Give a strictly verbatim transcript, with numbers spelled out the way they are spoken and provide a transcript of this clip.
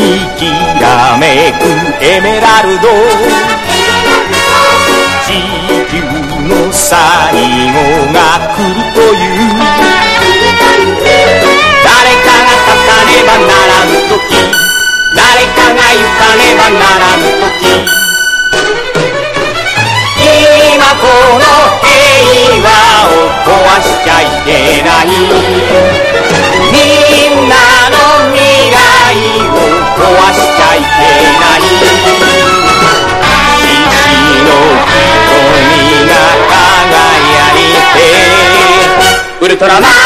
にきらめくエメラルド、地球の最後が来るという、誰かが立たねばならぬとき、誰かが行かねばならぬとき、今この平和を壊しちゃいけない、みんなの未来を壊しちゃいけない、父の瞳が輝いてウルトラマン